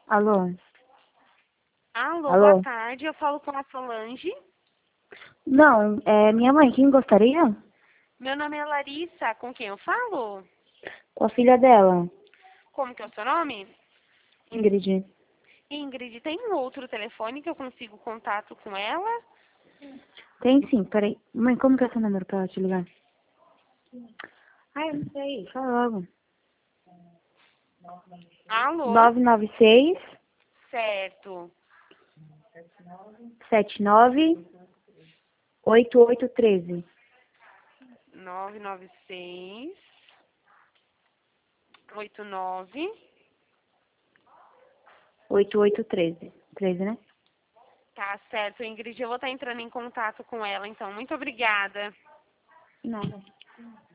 Alô? Alô, boa Alô? tarde. Eu falo com a Solange. Não, é minha mãe. Quem gostaria? Meu nome é Larissa. Com quem eu falo? Com a filha dela, Como que é o seu nome? Ingrid. Ingrid, tem um outro telefone que eu consigo contato com ela? Tem sim, peraí. Mãe, como que é seu número pra ela te ligar? Ah, eu não sei. Fala logo. Alô? 996 Certo. 79 8813. 996 89. 8813. 13, né? Tá certo, Ingrid. Eu vou estar entrando em contato com ela, então. Muito obrigada. Nada.